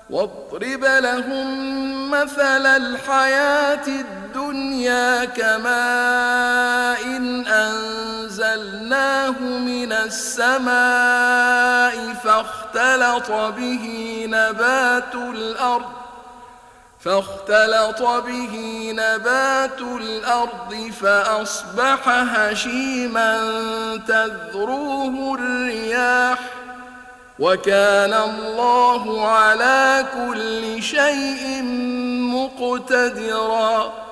واضرب لهم مثل الحياة الدنيا كماء أنزلناه من السماء فاختلط به نبات الأرض فأصبح هشيما تذروه الرياح وكان الله على كل شيء مقتدرا.